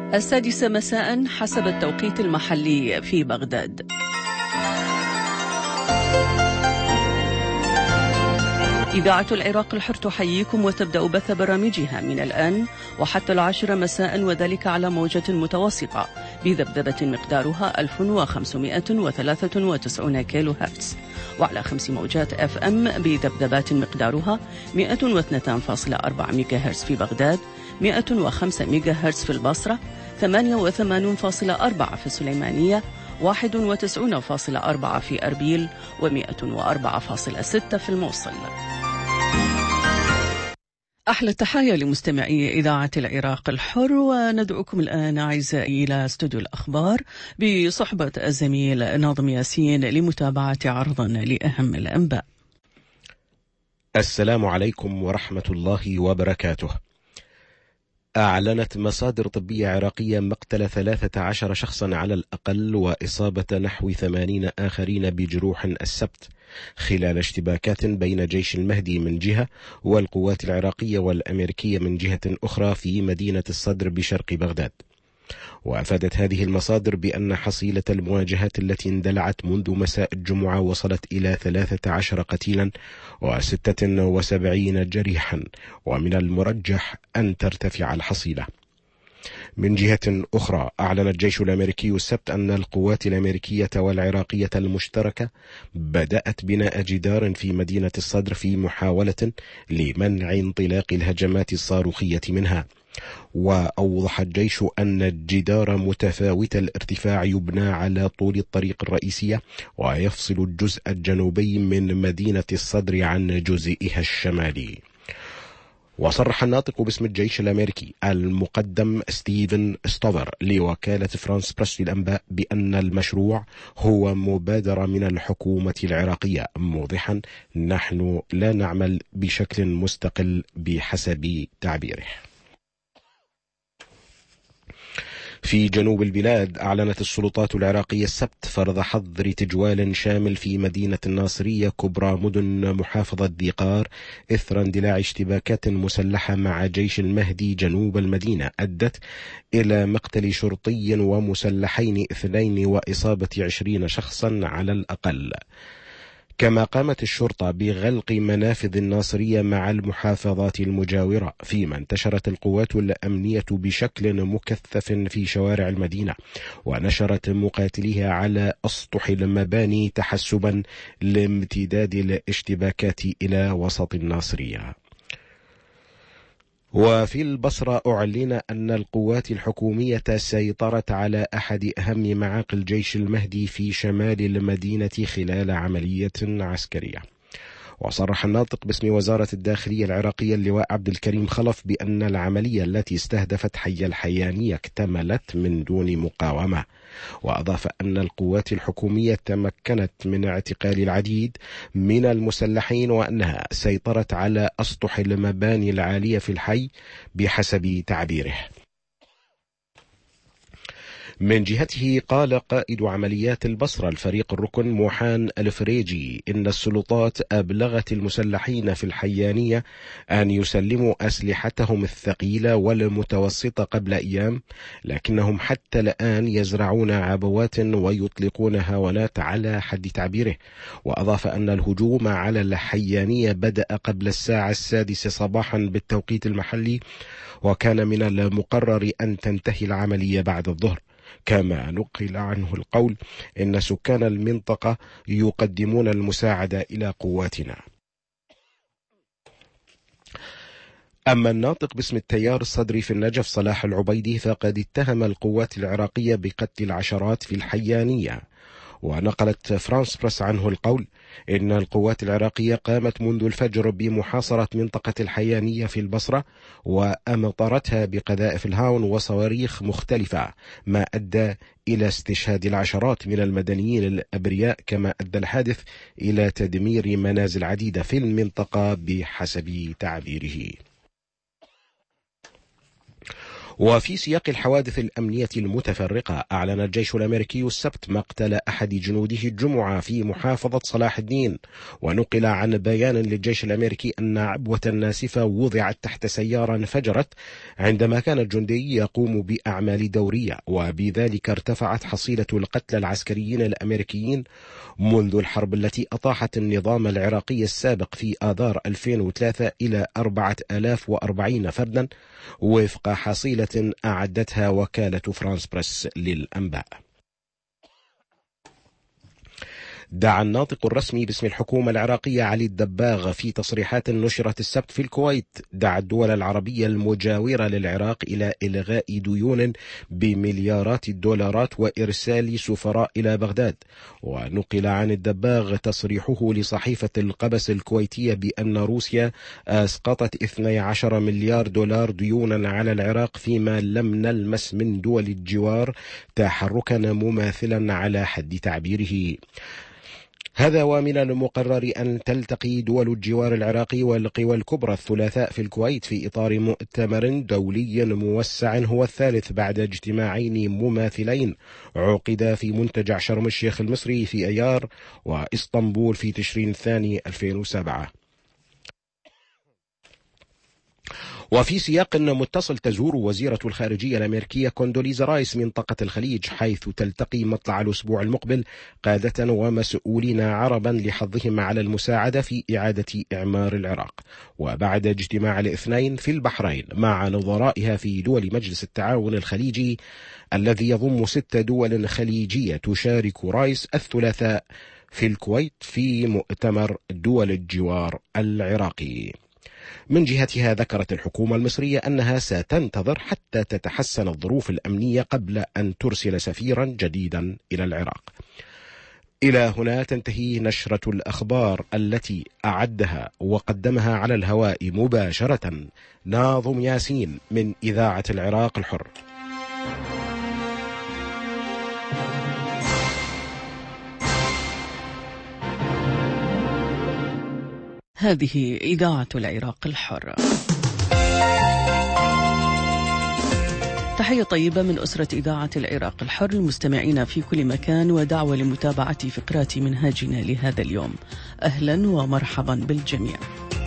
السادسة مساء حسب التوقيت المحلي في بغداد. إذاعة العراق الحر تحييكم وتبدأ بث برامجها من الآن وحتى 10 مساء، وذلك على موجة متوسطة بذبذبة مقدارها 1593 كيلو هرتز، وعلى 5 موجات FM بذبذبات مقدارها 102.4 ميجا هرتز في بغداد، 105 ميجا هرتز في البصرة، 88.4 في السليمانية، 91.4 في أربيل، و104.6 في الموصل. أحلى التحايا لمستمعي إذاعة العراق الحر، وندعوكم الآن أعزائي إلى استوديو الأخبار بصحبة الزميل ناظم ياسين لمتابعة عرضا لأهم الأنباء. السلام عليكم ورحمة الله وبركاته. أعلنت مصادر طبية عراقية مقتل 13 شخصا على الأقل وإصابة نحو 80 آخرين بجروح السبت خلال اشتباكات بين جيش المهدي من جهة والقوات العراقية والأمريكية من جهة أخرى في مدينة الصدر بشرق بغداد. وأفادت هذه المصادر بأن حصيلة المواجهات التي اندلعت منذ مساء الجمعة وصلت إلى 13 قتيلا و76 جريحا، ومن المرجح أن ترتفع الحصيلة. من جهة أخرى، أعلن الجيش الأمريكي السبت أن القوات الأمريكية والعراقية المشتركة بدأت بناء جدار في مدينة الصدر في محاولة لمنع انطلاق الهجمات الصاروخية منها. وأوضح الجيش أن الجدار متفاوت الارتفاع يبنى على طول الطريق الرئيسية ويفصل الجزء الجنوبي من مدينة الصدر عن جزئها الشمالي. وصرح الناطق باسم الجيش الأمريكي المقدم ستيفن ستوفر لوكالة فرانس بريس للأنباء بأن المشروع هو مبادرة من الحكومة العراقية، موضحا: نحن لا نعمل بشكل مستقل بحسب تعبيره. في جنوب البلاد، أعلنت السلطات العراقية السبت فرض حظر تجوال شامل في مدينة الناصرية كبرى مدن محافظة ذي قار إثر اندلاع اشتباكات مسلحة مع جيش المهدي جنوب المدينة أدت إلى مقتل شرطي ومسلحين 2 وإصابة 20 شخصا على الأقل. كما قامت الشرطة بغلق منافذ الناصرية مع المحافظات المجاورة، فيما انتشرت القوات الأمنية بشكل مكثف في شوارع المدينة ونشرت مقاتليها على أسطح المباني تحسبا لامتداد الاشتباكات إلى وسط الناصرية. وفي البصرة، أعلن أن القوات الحكومية سيطرت على أحد أهم معاقل جيش المهدي في شمال المدينة خلال عملية عسكرية. وصرح الناطق باسم وزارة الداخلية العراقية اللواء عبد الكريم خلف بأن العملية التي استهدفت حي الحيانية اكتملت من دون مقاومة. وأضاف أن القوات الحكومية تمكنت من اعتقال العديد من المسلحين وأنها سيطرت على أسطح المباني العالية في الحي بحسب تعبيره. من جهته، قال قائد عمليات البصرة الفريق الركن موحان الفريجي إن السلطات أبلغت المسلحين في الحيانية أن يسلموا أسلحتهم الثقيلة والمتوسطة قبل أيام، لكنهم حتى الآن يزرعون عبوات ويطلقون هاونات على حد تعبيره. وأضاف أن الهجوم على الحيانية بدأ قبل الساعة 6 صباحا بالتوقيت المحلي، وكان من المقرر أن تنتهي العملية بعد الظهر. كما نقل عنه القول إن سكان المنطقة يقدمون المساعدة إلى قواتنا. أما الناطق باسم التيار الصدري في النجف صلاح العبيدي فقد اتهم القوات العراقية بقتل العشرات في الحيانية. ونقلت فرانس بريس عنه القول إن القوات العراقية قامت منذ الفجر بمحاصرة منطقة الحيانية في البصرة وأمطرتها بقذائف الهاون وصواريخ مختلفة، ما أدى إلى استشهاد العشرات من المدنيين الأبرياء، كما أدى الحادث إلى تدمير منازل عديدة في المنطقة بحسب تعبيره. وفي سياق الحوادث الأمنية المتفرقة، أعلن الجيش الأمريكي السبت مقتل أحد جنوده الجمعة في محافظة صلاح الدين. ونقل عن بيان للجيش الأمريكي أن عبوة ناسفة وضعت تحت سيارة انفجرت عندما كان الجندي يقوم بأعمال دورية، وبذلك ارتفعت حصيلة القتلى العسكريين الأمريكيين منذ الحرب التي أطاحت النظام العراقي السابق في آذار 2003 إلى 4040 فردا، وفق حصيلة أعدتها وكالة فرانس بريس للأنباء. دعا الناطق الرسمي باسم الحكومة العراقية علي الدباغ في تصريحات نشرت السبت في الكويت، دعا الدول العربية المجاورة للعراق إلى إلغاء ديون بمليارات الدولارات وإرسال سفراء إلى بغداد. ونقل عن الدباغ تصريحه لصحيفة القبس الكويتية بأن روسيا أسقطت 12 مليار دولار ديونا على العراق فيما لم نلمس من دول الجوار تحركا مماثلا على حد تعبيره. هذا ومن المقرر أن تلتقي دول الجوار العراقي والقوى الكبرى الثلاثاء في الكويت في إطار مؤتمر دولي موسع هو الثالث بعد اجتماعين مماثلين عقدا في منتجع شرم الشيخ المصري في أيار وإسطنبول في تشرين الثاني 2007. وفي سياق متصل، تزور وزيرة الخارجية الأمريكية كوندوليزا رايس منطقة الخليج، حيث تلتقي مطلع الأسبوع المقبل قادة ومسؤولين عربا لحظهم على المساعدة في إعادة إعمار العراق. وبعد اجتماع الاثنين في البحرين مع نظرائها في دول مجلس التعاون الخليجي الذي يضم 6 دول خليجية، تشارك رايس الثلاثاء في الكويت في مؤتمر دول الجوار العراقي. من جهتها ذكرت الحكومة المصرية أنها ستنتظر حتى تتحسن الظروف الأمنية قبل أن ترسل سفيرا جديدا إلى العراق. إلى هنا تنتهي نشرة الأخبار التي أعدها وقدمها على الهواء مباشرة ناظم ياسين من إذاعة العراق الحر. هذه إذاعة العراق الحر. تحية طيبة من أسرة إذاعة العراق الحر المستمعين في كل مكان، ودعوة لمتابعة فقرات منهاجنا لهذا اليوم. أهلا ومرحبا بالجميع.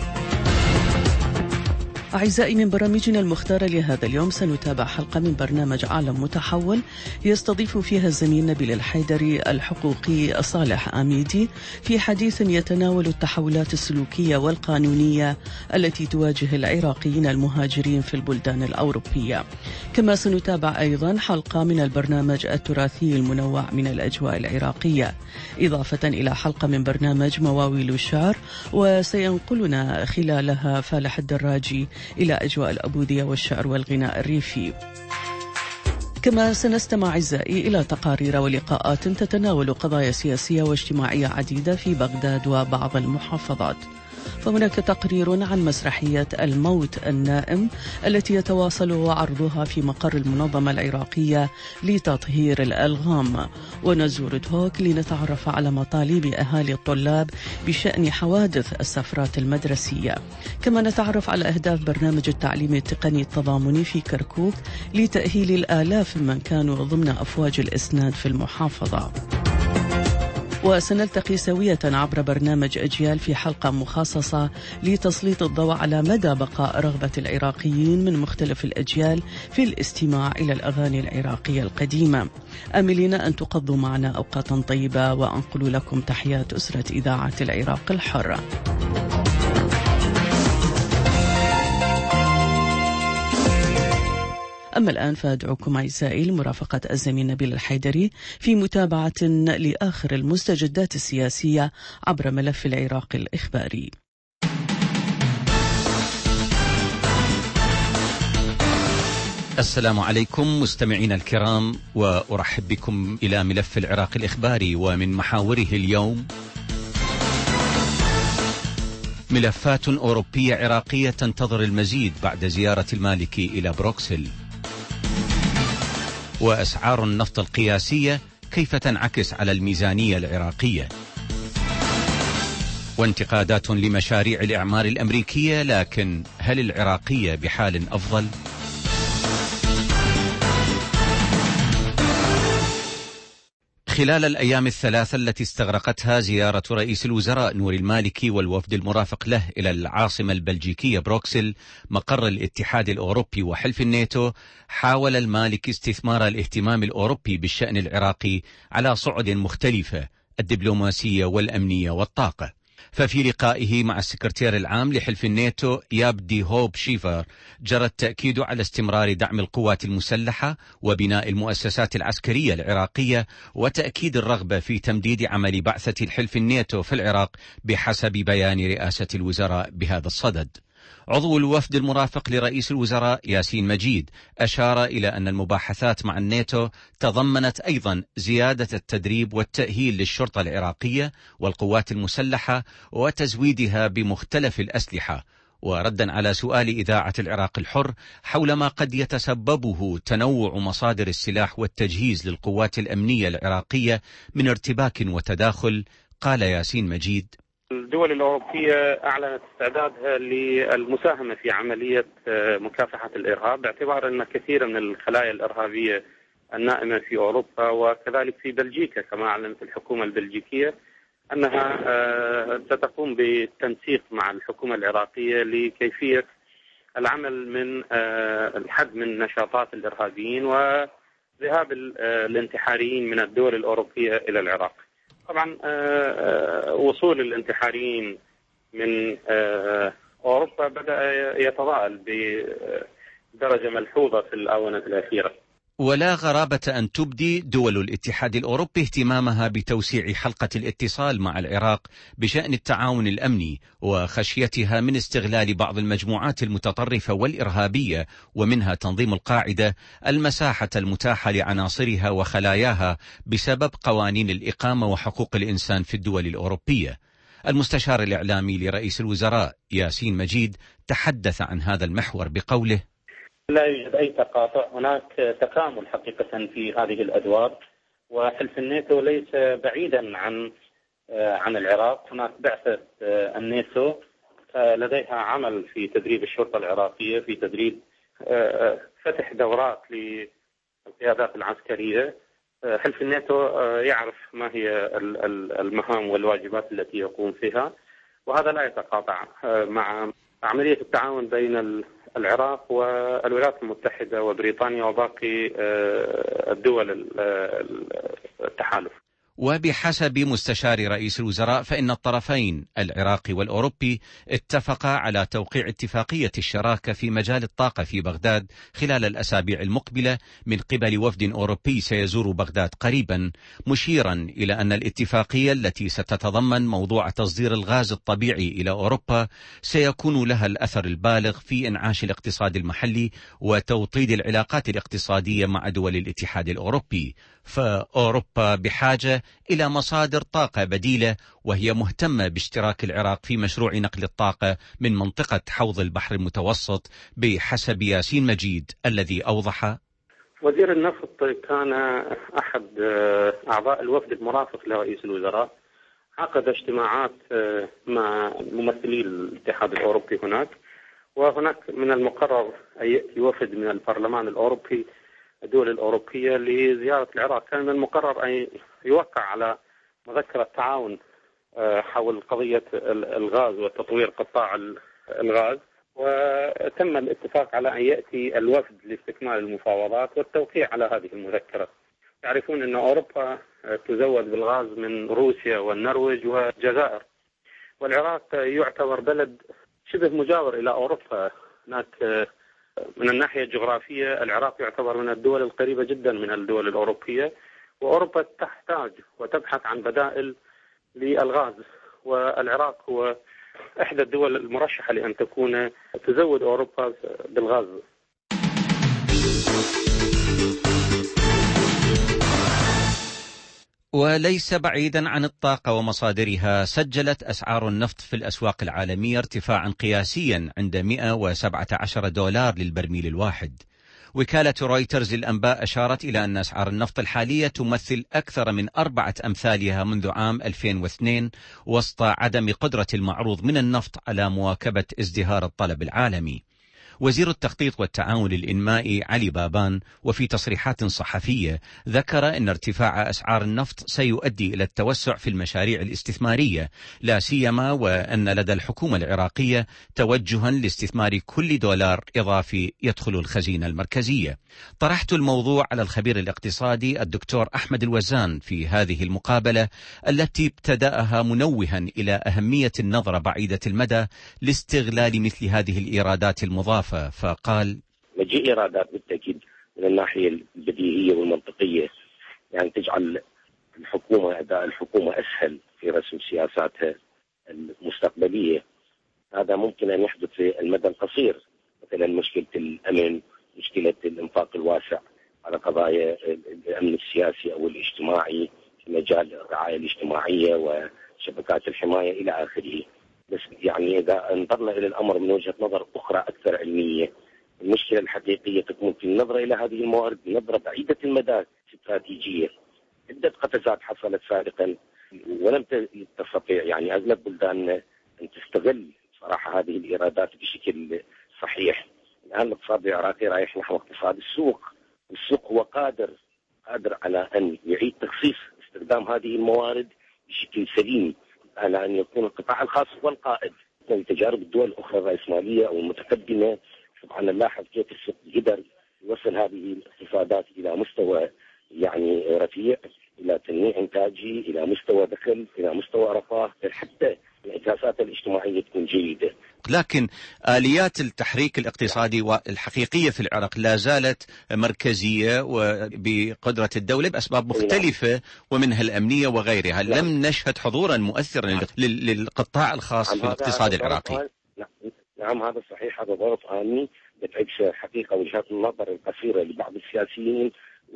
أعزائي، من برامجنا المختارة لهذا اليوم سنتابع حلقة من برنامج عالم متحول يستضيف فيها الزميل نبيل الحيدري الحقوقي صالح آميدي في حديث يتناول التحولات السلوكية والقانونية التي تواجه العراقيين المهاجرين في البلدان الأوروبية. كما سنتابع أيضا حلقة من البرنامج التراثي المنوع من الأجواء العراقية، إضافة إلى حلقة من برنامج مواويل الشعر، وسينقلنا خلالها فالح الدراجي إلى أجواء الأبوذية والشعر والغناء الريفي. كما سنستمع أعزائي إلى تقارير ولقاءات تتناول قضايا سياسية واجتماعية عديدة في بغداد وبعض المحافظات. فهناك تقرير عن مسرحية الموت النائم التي يتواصل عرضها في مقر المنظمة العراقية لتطهير الألغام، ونزور دهوك لنتعرف على مطالب أهالي الطلاب بشأن حوادث السفرات المدرسية. كما نتعرف على أهداف برنامج التعليم التقني التضامني في كركوك لتأهيل الآلاف من كانوا ضمن أفواج الإسناد في المحافظة. وسنلتقي سوية عبر برنامج أجيال في حلقة مخصصة لتسليط الضوء على مدى بقاء رغبة العراقيين من مختلف الأجيال في الاستماع إلى الأغاني العراقية القديمة. آملين أن تقضوا معنا أوقاتا طيبة، وأنقل لكم تحيات أسرة إذاعة العراق الحر. أما الآن فأدعوكم أعزائي لمرافقة الزميل نبيل الحيدري في متابعة لآخر المستجدات السياسية عبر ملف العراق الإخباري. السلام عليكم مستمعين الكرام، وأرحب بكم إلى ملف العراق الإخباري. ومن محاوره اليوم: ملفات أوروبية عراقية تنتظر المزيد بعد زيارة المالكي إلى بروكسل. وأسعار النفط القياسية كيف تنعكس على الميزانية العراقية. وانتقادات لمشاريع الإعمار الأمريكية، لكن هل العراقية بحال أفضل؟ خلال الأيام الثلاثة التي استغرقتها زيارة رئيس الوزراء نوري المالكي والوفد المرافق له إلى العاصمة البلجيكية بروكسل مقر الاتحاد الأوروبي وحلف الناتو، حاول المالكي استثمار الاهتمام الأوروبي بالشأن العراقي على صعد مختلفة: الدبلوماسية والأمنية والطاقة. ففي لقائه مع السكرتير العام لحلف الناتو ياب دي هوب شيفر جرى التأكيد على استمرار دعم القوات المسلحة وبناء المؤسسات العسكرية العراقية، وتأكيد الرغبة في تمديد عمل بعثة الحلف الناتو في العراق بحسب بيان رئاسة الوزراء بهذا الصدد. عضو الوفد المرافق لرئيس الوزراء ياسين مجيد أشار إلى أن المباحثات مع الناتو تضمنت أيضا زيادة التدريب والتأهيل للشرطة العراقية والقوات المسلحة وتزويدها بمختلف الأسلحة. وردا على سؤال إذاعة العراق الحر حول ما قد يتسببه تنوع مصادر السلاح والتجهيز للقوات الأمنية العراقية من ارتباك وتداخل، قال ياسين مجيد: الدول الأوروبية أعلنت استعدادها للمساهمة في عملية مكافحة الإرهاب، باعتبار أن كثير من الخلايا الإرهابية النائمة في أوروبا وكذلك في بلجيكا، كما أعلنت الحكومة البلجيكية أنها ستقوم بالتنسيق مع الحكومة العراقية لكيفية العمل من الحد من نشاطات الإرهابيين وذهاب الانتحاريين من الدول الأوروبية إلى العراق. طبعا وصول الانتحاريين من أوروبا بدأ يتضاءل بدرجة ملحوظة في الآونة الأخيرة. ولا غرابة أن تبدي دول الاتحاد الأوروبي اهتمامها بتوسيع حلقة الاتصال مع العراق بشأن التعاون الأمني، وخشيتها من استغلال بعض المجموعات المتطرفة والإرهابية ومنها تنظيم القاعدة المساحة المتاحة لعناصرها وخلاياها بسبب قوانين الإقامة وحقوق الإنسان في الدول الأوروبية. المستشار الإعلامي لرئيس الوزراء ياسين مجيد تحدث عن هذا المحور بقوله: لا يوجد أي تقاطع، هناك تكامل حقيقة في هذه الأدوار، وحلف الناتو ليس بعيدا عن العراق. هناك بعثة الناتو لديها عمل في تدريب الشرطة العراقية، في تدريب فتح دورات للقيادات العسكرية. حلف الناتو يعرف ما هي المهام والواجبات التي يقوم فيها، وهذا لا يتقاطع مع عملية التعاون بين العراق والولايات المتحدة وبريطانيا وباقي الدول التحالف. وبحسب مستشار رئيس الوزراء فإن الطرفين العراقي والأوروبي اتفقا على توقيع اتفاقية الشراكة في مجال الطاقة في بغداد خلال الأسابيع المقبلة من قبل وفد أوروبي سيزور بغداد قريبا، مشيرا إلى أن الاتفاقية التي ستتضمن موضوع تصدير الغاز الطبيعي إلى أوروبا سيكون لها الأثر البالغ في إنعاش الاقتصاد المحلي وتوطيد العلاقات الاقتصادية مع دول الاتحاد الأوروبي. فأوروبا بحاجة إلى مصادر طاقة بديلة، وهي مهتمة باشتراك العراق في مشروع نقل الطاقة من منطقة حوض البحر المتوسط بحسب ياسين مجيد الذي أوضح: وزير النفط كان أحد أعضاء الوفد المرافق لرئيس الوزراء، عقد اجتماعات مع ممثلي الاتحاد الأوروبي هناك، وهناك من المقرر أن يأتي وفد من البرلمان الأوروبي الدول الأوروبية لزيارة العراق. كان من المقرر أن يوقع على مذكرة تعاون حول قضية الغاز وتطوير قطاع الغاز، وتم الاتفاق على أن يأتي الوفد لاستكمال المفاوضات والتوقيع على هذه المذكرة. يعرفون أن أوروبا تزود بالغاز من روسيا والنرويج والجزائر، والعراق يعتبر بلد شبه مجاور إلى أوروبا. هناك من الناحية الجغرافية العراق يعتبر من الدول القريبة جدا من الدول الأوروبية، وأوروبا تحتاج وتبحث عن بدائل للغاز، والعراق هو إحدى الدول المرشحة لأن تكون تزود أوروبا بالغاز. وليس بعيدا عن الطاقة ومصادرها، سجلت أسعار النفط في الأسواق العالمية ارتفاعا قياسيا عند $117 للبرميل الواحد. وكالة رويترز للأنباء أشارت إلى أن أسعار النفط الحالية تمثل أكثر من 4 أمثالها منذ عام 2002 وسط عدم قدرة المعروض من النفط على مواكبة ازدهار الطلب العالمي. وزير التخطيط والتعاون الإنمائي علي بابان وفي تصريحات صحفية ذكر أن ارتفاع أسعار النفط سيؤدي إلى التوسع في المشاريع الاستثمارية، لا سيما وأن لدى الحكومة العراقية توجها لاستثمار كل دولار إضافي يدخل الخزينة المركزية. طرحت الموضوع على الخبير الاقتصادي الدكتور أحمد الوزان في هذه المقابلة التي ابتدأها منوها إلى أهمية النظرة بعيدة المدى لاستغلال مثل هذه الإيرادات المضافة، فقال: مجيء إيرادات بالتأكيد من الناحية البديهية والمنطقية يعني تجعل أداء الحكومة أسهل في رسم سياساتها المستقبلية. هذا ممكن أن يحدث في المدى القصير، مثلا مشكلة الأمن، مشكلة الإنفاق الواسع على قضايا الأمن السياسي أو الاجتماعي في مجال الرعاية الاجتماعية وشبكات الحماية إلى آخره. بس يعني إذا نظرنا إلى الأمر من وجهة نظر أخرى أكثر علمية، المشكلة الحقيقية تكمن في النظرة إلى هذه الموارد بنظرة بعيدة المدى استراتيجية. عدة قفزات حصلت سابقا ولم تستطيع يعني أغلب بلداننا أن تستغل صراحة هذه الإيرادات بشكل صحيح. الآن الاقتصاد العراقي رايح نحو اقتصاد السوق، والسوق هو قادر على أن يعيد تخصيص استخدام هذه الموارد بشكل سليم، على أن يكون القطاع الخاص هو القائد. من تجارب الدول الأخرى الرأسمالية أو المتقدمة طبعا نلاحظ كيف السوق قدر يوصل هذه الاقتصادات إلى مستوى يعني رفيع، إلى تنمية إنتاجي، إلى مستوى دخل، إلى مستوى رفاه، حتى الإنجازات الاجتماعية تكون جيدة. لكن آليات التحريك الاقتصادي والحقيقية في العراق لا زالت مركزية وبقدرة الدولة بأسباب مختلفة ومنها الأمنية وغيرها. لم نشهد حضورا مؤثرا للقطاع الخاص في الاقتصاد العراقي. نعم هذا صحيح، هذا ضغط آني بتعكس حقيقة وجهات النظر القصيرة لبعض السياسيين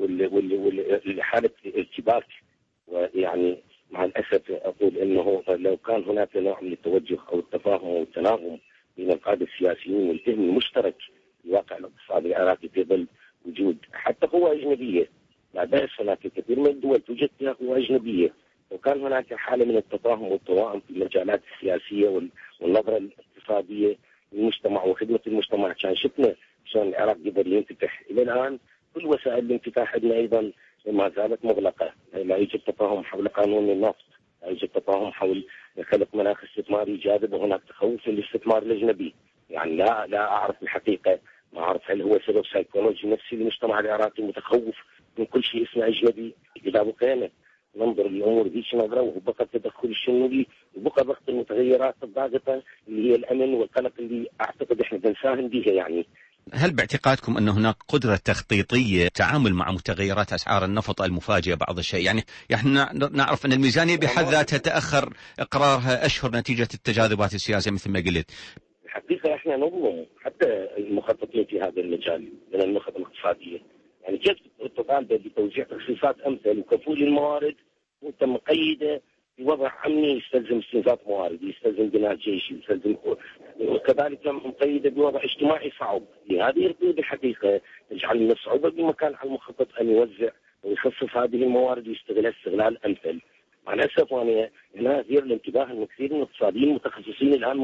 ولحالة ارتباك. ويعني مع الأسف أقول أنه لو كان هناك نوع من التوجه أو التفاهم أو التناغم بين القادة السياسيين والفهم المشترك في واقع الاقتصاد العراقي في ظل وجود حتى قوى أجنبية، لا بأس هناك كثير من الدول توجد فيها قوى أجنبية، وكان هناك حالة من التفاهم والتوائم في المجالات السياسية والنظرة الاقتصادية للمجتمع وخدمة المجتمع، كان شفنا شلون العراق قدر ينفتح. إلى الآن كل وسائل الانفتاح عندنا أيضا ما زالت مغلقة، لا يوجد تفاهم حول قانون النفط، لا يوجد تفاهم حول خلق مناخ استثماري جاذب، وهناك تخوف من الاستثمار الأجنبي. يعني لا أعرف الحقيقة، ما أعرف هل هو سبب سيكولوجي نفسي للمجتمع العراقي متخوف من كل شيء اسمه أجنبي. إذا بقينا ننظر للأمور ذيك نظرة وبقى التدخل الشمولي وبقى ضغط المتغيرات الضاغطة اللي هي الأمن والقلق اللي أعتقد إحنا بنساهم بها. يعني هل باعتقادكم أن هناك قدرة تخطيطية تعامل مع متغيرات أسعار النفط المفاجئة بعض الشيء؟ يعني احنا نعرف أن الميزانية بحد ذاتها تأخر إقرارها أشهر نتيجة التجاذبات السياسية مثل ما قلت. الحقيقة احنا نظلم حتى المخططين في هذا المجال من النخب الاقتصادية. يعني كيف تطالب بتوزيع تخصيصات أمثل وكفول الموارد وانت مقيدة بوضع أمني يستلزم استنزاف موارد، يستلزم بناء جيشي، يستلزم وكذلك مقيدة بوضع اجتماعي صعب. هذه القيود الحقيقة تجعل من الصعوبة بمكان على المخطط أن يوزع ويخصص هذه الموارد ويستغلها استغلال أمثل. مع الأسف وأنا هنا أثير الانتباه أن كثير من الاقتصاديين المتخصصين الآن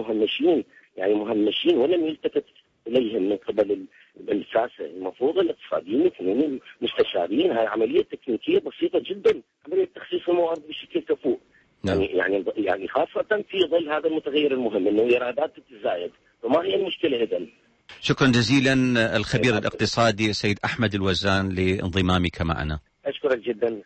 مهمشين ولم يلتفت إليهم من قبل الساسة. المفروض الاقتصاديين يكونون مستشارين. هاي عملية تكنيكية بسيطة جدا، عملية تخصيص الموارد بشكل كفؤ. يعني خاصة في ظل هذا المتغير المهم أنه إيرادات تتزايد. فما هي المشكلة إذن؟ شكرا جزيلا الخبير الاقتصادي سيد أحمد الوزان لانضمامك معنا. أشكرك جدا.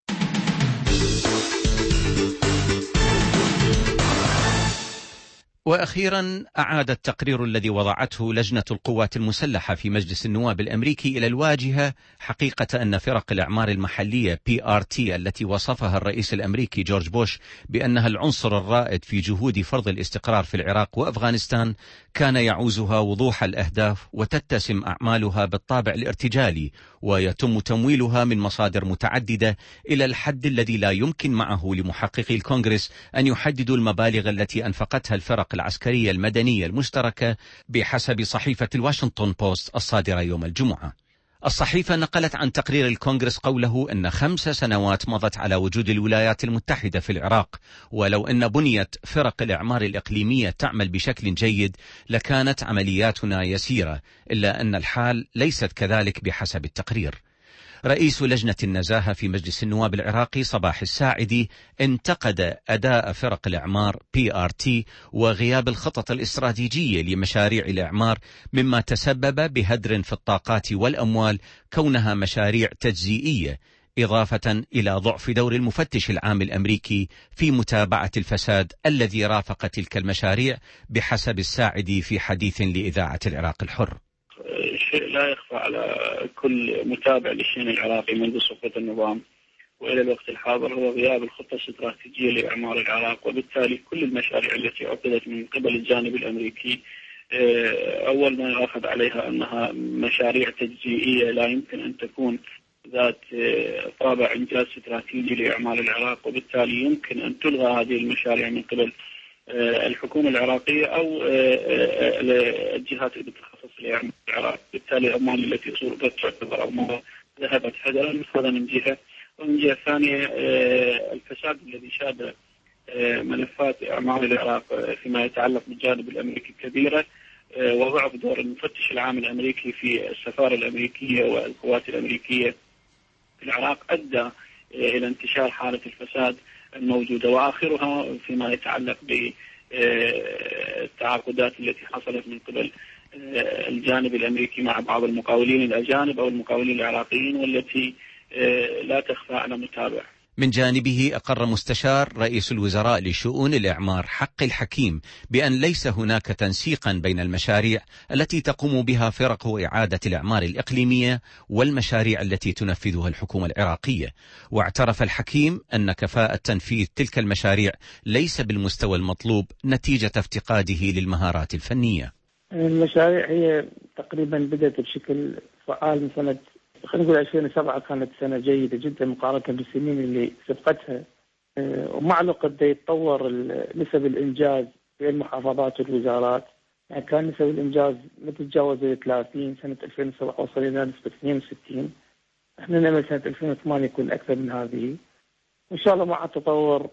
وأخيرا أعاد التقرير الذي وضعته لجنة القوات المسلحة في مجلس النواب الأمريكي إلى الواجهة حقيقة أن فرق الإعمار المحلية PRT التي وصفها الرئيس الأمريكي جورج بوش بأنها العنصر الرائد في جهود فرض الاستقرار في العراق وأفغانستان كان يعوزها وضوح الأهداف وتتسم أعمالها بالطابع الارتجالي ويتم تمويلها من مصادر متعددة إلى الحد الذي لا يمكن معه لمحققي الكونغرس أن يحددوا المبالغ التي أنفقتها الفرق العسكرية المدنية المشتركة بحسب صحيفة الواشنطن بوست الصادرة يوم الجمعة. الصحيفة نقلت عن تقرير الكونغرس قوله أن 5 سنوات مضت على وجود الولايات المتحدة في العراق، ولو أن بنية فرق الإعمار الإقليمية تعمل بشكل جيد لكانت عملياتنا يسيرة، إلا أن الحال ليست كذلك بحسب التقرير. رئيس لجنة النزاهة في مجلس النواب العراقي صباح الساعدي انتقد أداء فرق الإعمار PRT وغياب الخطط الاستراتيجية لمشاريع الإعمار، مما تسبب بهدر في الطاقات والأموال كونها مشاريع تجزئية، إضافة إلى ضعف دور المفتش العام الأمريكي في متابعة الفساد الذي رافق تلك المشاريع، بحسب الساعدي في حديث لإذاعة العراق الحر. شيء لا يخفى على كل متابع للشأن العراقي منذ سقوط النظام وإلى الوقت الحاضر هو غياب الخطة الاستراتيجية لإعمار العراق، وبالتالي كل المشاريع التي عقدت من قبل الجانب الأمريكي أول ما يؤخذ عليها أنها مشاريع تجزئية لا يمكن أن تكون ذات طابع إنجاز استراتيجي لإعمار العراق، وبالتالي يمكن أن تلغى هذه المشاريع من قبل الحكومة العراقية أو الجهات اللي تتخصص لإعمار العراق. بالتالي الأموال التي صرفت تعتبر أموال ذهبت هدرا، هذا من جهة. ومن جهة ثانية الفساد الذي شاد ملفات إعمار العراق فيما يتعلق بالجانب الأمريكي كبيرة، وضعف دور المفتش العام الأمريكي في السفارة الأمريكية والقوات الأمريكية في العراق أدى إلى انتشار حالة الفساد الموجودة، وآخرها فيما يتعلق بالتعاقدات التي حصلت من قبل الجانب الأمريكي مع بعض المقاولين الأجانب أو المقاولين العراقيين، والتي لا تخفى على متابع. من جانبه أقر مستشار رئيس الوزراء لشؤون الإعمار حق الحكيم بأن ليس هناك تنسيقا بين المشاريع التي تقوم بها فرق إعادة الإعمار الإقليمية والمشاريع التي تنفذها الحكومة العراقية، واعترف الحكيم أن كفاءة تنفيذ تلك المشاريع ليس بالمستوى المطلوب نتيجة افتقاده للمهارات الفنية. المشاريع هي تقريبا بدأت بشكل فعال من سنة خلينا نقول 2007 كانت سنة جيدة جدا مقارنة بالسنين اللي سبقتها، ومع الوقت يتطور نسب الإنجاز في المحافظات والوزارات. يعني كان نسب الإنجاز ما تتجاوز 30، سنة 2007 وصل إلى نسبة 62. احنا نأمل سنة 2008 يكون أكثر من هذه، وإن شاء الله مع التطور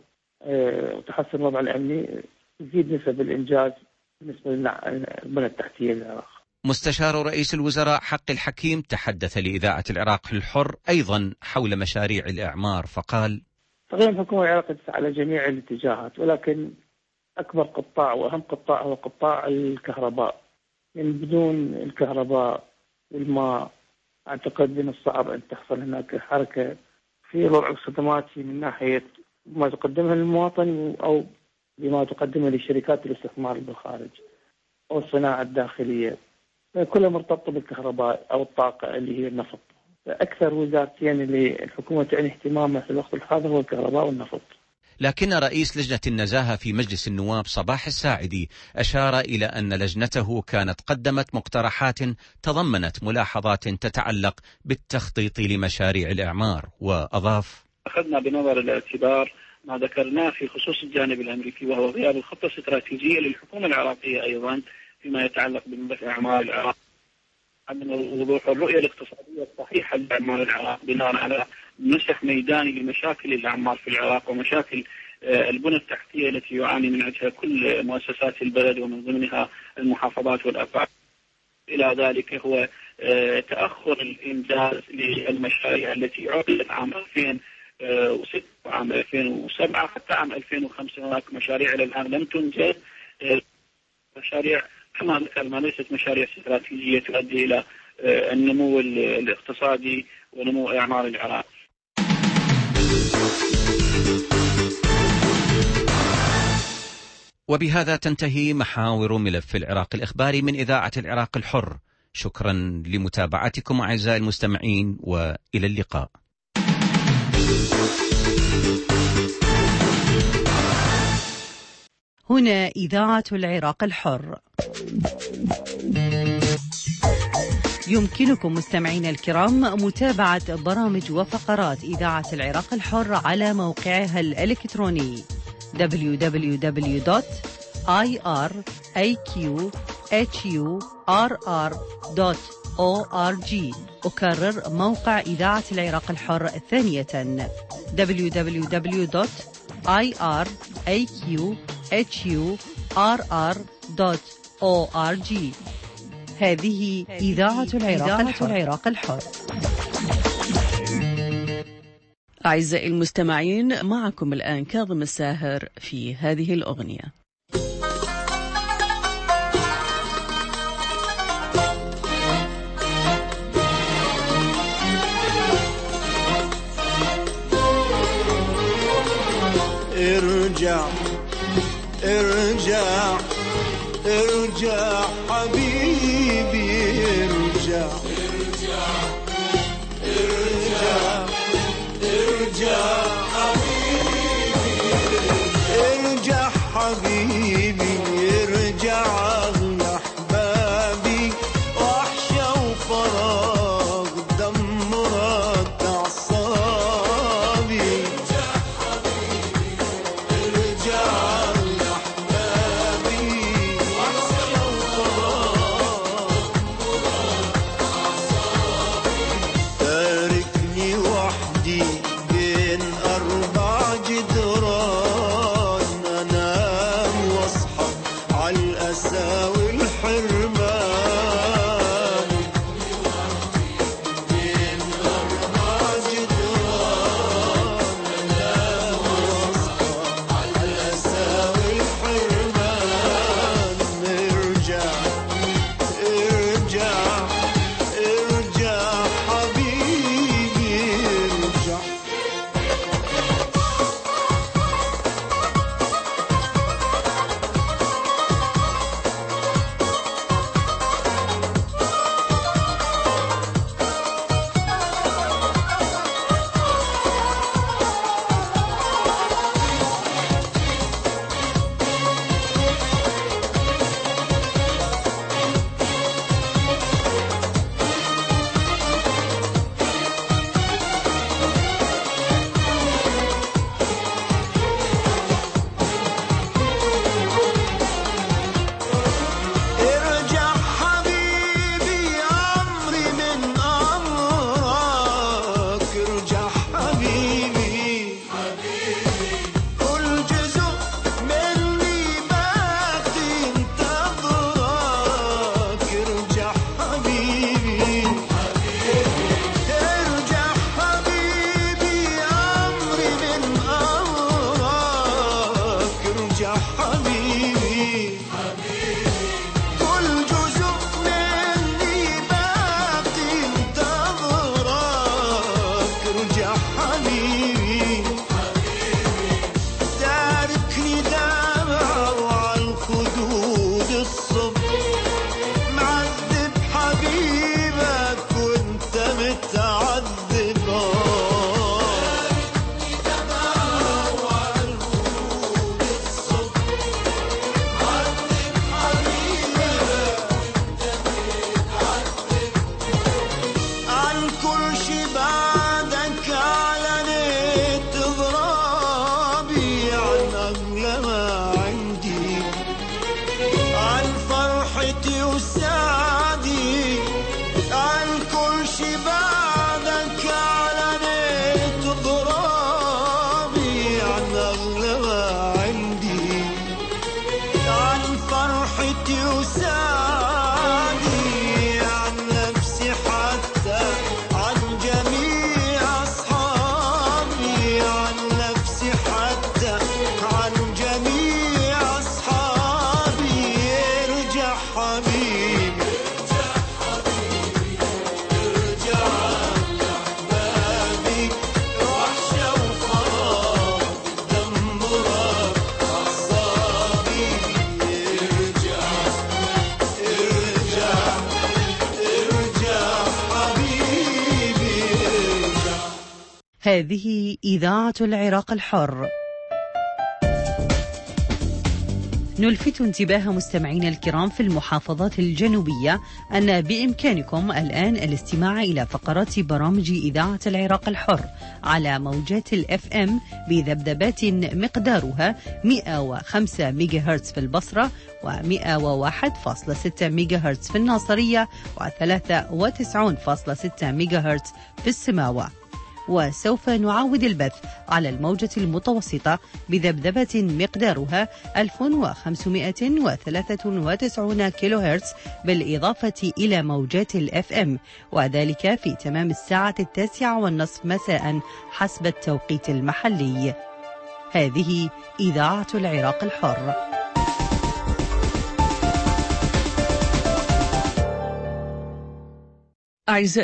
وتحسن الوضع الأمني تزيد نسب الإنجاز بالنسبة للبنى التحتية للعراق. مستشار رئيس الوزراء حق الحكيم تحدث لإذاعة العراق الحر أيضا حول مشاريع الإعمار فقال: تقريبا الحكومة العراقية تسعى على جميع الاتجاهات، ولكن أكبر قطاع وأهم قطاع هو قطاع الكهرباء. يعني بدون الكهرباء والماء أعتقد من الصعب أن تحصل هناك حركة في وضع الخدمات من ناحية ما تقدمها للمواطن أو بما تقدمه لشركات الاستثمار بالخارج أو الصناعة الداخلية، كلها مرتبطة بالكهرباء أو الطاقة اللي هي النفط. أكثر وزارتين اللي الحكومة تعني اهتمامها في الوقت الحاضر هو الكهرباء والنفط. لكن رئيس لجنة النزاهة في مجلس النواب صباح الساعدي أشار إلى أن لجنته كانت قدمت مقترحات تضمنت ملاحظات تتعلق بالتخطيط لمشاريع الإعمار، وأضاف: أخذنا بنظر الاعتبار ما ذكرناه في خصوص الجانب الأمريكي، وهو غياب الخطة الاستراتيجية للحكومة العراقية أيضا فيما يتعلق بملف إعمار العراق، عدم وضوح الرؤية الاقتصادية الصحيحة لإعمار العراق بناء على نسخ ميداني لمشاكل الإعمار في العراق ومشاكل البنى التحتية التي يعاني من عندها كل مؤسسات البلد ومن ضمنها المحافظات والأفراد. إلى ذلك هو تأخر الإنجاز للمشاريع التي عقدت عام 2006 وعام 2007 حتى عام 2005. هناك مشاريع إلى الآن لم تنجز، مشاريع كما ذكرنا ليست مشاريع استراتيجية تؤدي إلى النمو الاقتصادي ونمو إعمار العراق. وبهذا تنتهي محاور ملف العراق الإخباري من إذاعة العراق الحر. شكرا لمتابعتكم أعزائي المستمعين، وإلى اللقاء. هنا إذاعة العراق الحر. يمكنكم مستمعين الكرام متابعة برامج وفقرات إذاعة العراق الحر على موقعها الإلكتروني www.iraqhur.org. أكرر موقع إذاعة العراق الحر الثانية www.iraqhurr.org. هذه إذاعة العراق الحر. أعزائي المستمعين، معكم الآن كاظم الساهر في هذه الأغنية. ارجع ارجع ارجع حبيبي، ارجع ارجع ارجع حبيبي، ارجع حبيبي، ارجع اغلى احبابي، وحشة وفراغ دمرت اعصابي. هذه إذاعة العراق الحر. نلفت انتباه مستمعينا الكرام في المحافظات الجنوبية أن بإمكانكم الآن الاستماع إلى فقرات برامج إذاعة العراق الحر على موجات الFM بذبذبات مقدارها 105 ميجا هرتز في البصرة و101.6 ميجا هرتز في الناصرية و93.6 ميجا هرتز في السماوة. وسوف نعاود البث على الموجة المتوسطة بذبذبة مقدارها 1593 كيلو هرتز بالإضافة إلى موجات الFM، وذلك في تمام الساعة 9:30 مساء حسب التوقيت المحلي. هذه إذاعة العراق الحر. أعزائي